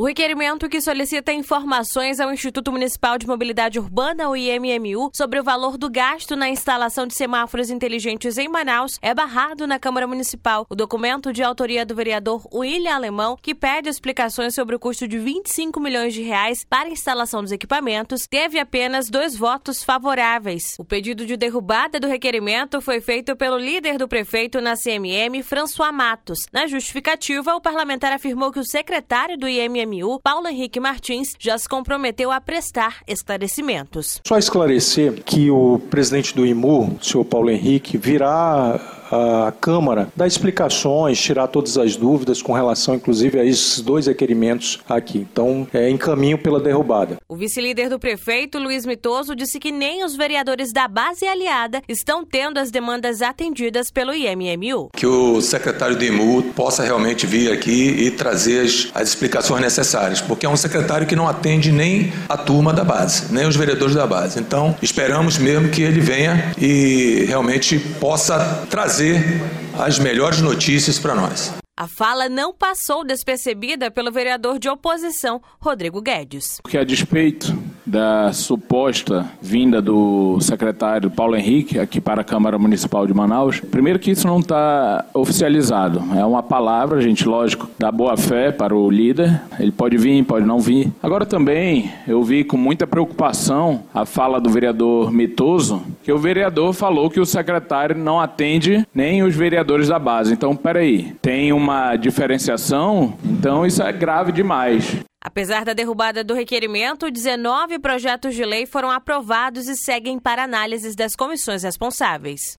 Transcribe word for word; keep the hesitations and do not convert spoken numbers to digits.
O requerimento que solicita informações ao Instituto Municipal de Mobilidade Urbana, o I M M U, sobre o valor do gasto na instalação de semáforos inteligentes em Manaus é barrado na Câmara Municipal. O documento de autoria do vereador William Alemão, que pede explicações sobre o custo de vinte e cinco milhões de reais para a instalação dos equipamentos, teve apenas dois votos favoráveis. O pedido de derrubada do requerimento foi feito pelo líder do prefeito na C M M, François Matos. Na justificativa, o parlamentar afirmou que o secretário do I M M U, Paulo Henrique Martins, já se comprometeu a prestar esclarecimentos. Só esclarecer que o presidente do I M U, o senhor Paulo Henrique, virá a Câmara dar explicações, tirar todas as dúvidas com relação, inclusive, a esses dois requerimentos aqui. Então, é em caminho pela derrubada. O vice-líder do prefeito, Luiz Mitoso, disse que nem os vereadores da base aliada estão tendo as demandas atendidas pelo I M M U. Que o secretário do I M U possa realmente vir aqui e trazer as, as explicações necessárias, porque é um secretário que não atende nem a turma da base, nem os vereadores da base. Então, esperamos mesmo que ele venha e realmente possa trazer as melhores notícias para nós. A fala não passou despercebida pelo vereador de oposição, Rodrigo Guedes. Porque a despeito da suposta vinda do secretário Paulo Henrique aqui para a Câmara Municipal de Manaus, primeiro que isso não está oficializado. É uma palavra, gente, lógico, da boa-fé para o líder. Ele pode vir, pode não vir. Agora também eu vi com muita preocupação a fala do vereador Mitoso, que o vereador falou que o secretário não atende nem os vereadores da base. Então, peraí, tem uma diferenciação? Então isso é grave demais. Apesar da derrubada do requerimento, dezenove projetos de lei foram aprovados e seguem para análises das comissões responsáveis.